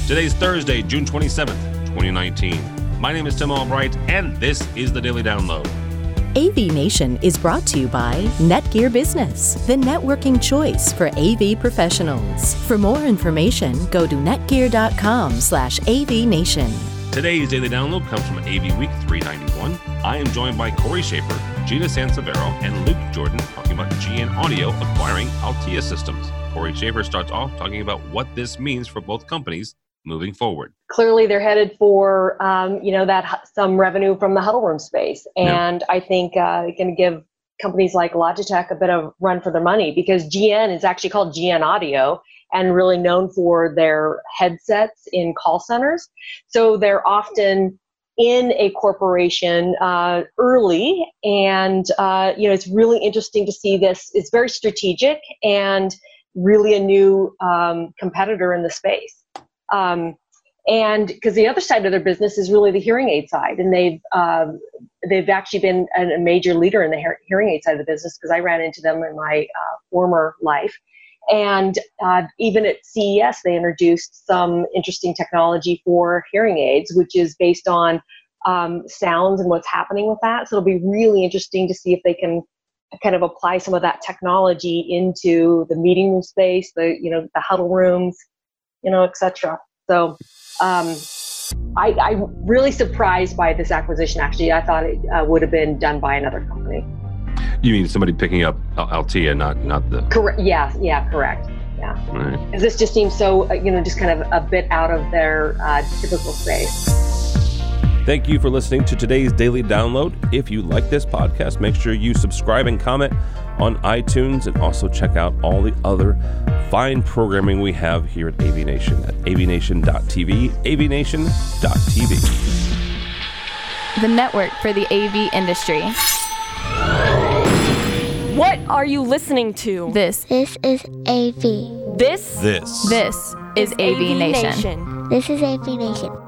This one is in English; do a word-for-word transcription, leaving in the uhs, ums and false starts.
Today's Thursday, June twenty-seventh, twenty nineteen. My name is Tim Albright, and this is the Daily Download. A V Nation is brought to you by Netgear Business, the networking choice for A V professionals. For more information, go to netgear.com slash avnation. Today's Daily Download comes from A V Week three ninety-one. I am joined by Corey Schaefer, Gina Sansevero, and Luke Jordan talking about G N Audio acquiring Altia Systems. Corey Schaefer starts off talking about what this means for both companies moving forward. Clearly, they're headed for, um, you know, that some revenue from the huddle room space. And yeah. I think uh, it's going to give companies like Logitech a bit of run for their money, because G N is actually called G N Audio and really known for their headsets in call centers. So they're often in a corporation uh, early. And, uh, you know, it's really interesting to see this. It's very strategic and really a new um, competitor in the space. Um, and because the other side of their business is really the hearing aid side, and they've um, they've actually been a, a major leader in the he- hearing aid side of the business, because I ran into them in my uh, former life. And uh, even at C E S, they introduced some interesting technology for hearing aids, which is based on um, sounds and what's happening with that. So it'll be really interesting to see if they can kind of apply some of that technology into the meeting room space, the you know the huddle rooms, you know, et cetera. So um, I, I'm really surprised by this acquisition, actually. I thought it uh, would have been done by another company. You mean somebody picking up Altia, not not the... Correct. Yeah, yeah, correct. Yeah. Right. This just seems so, uh, you know, just kind of a bit out of their uh, typical space. Thank you for listening to today's Daily Download. If you like this podcast, make sure you subscribe and comment on iTunes, and also check out all the other fine programming we have here at A V Nation at a v nation dot t v, a v nation dot t v. The network for the A V industry. What are you listening to? This. This is A V. This. This. This is A V Nation. This is A V Nation.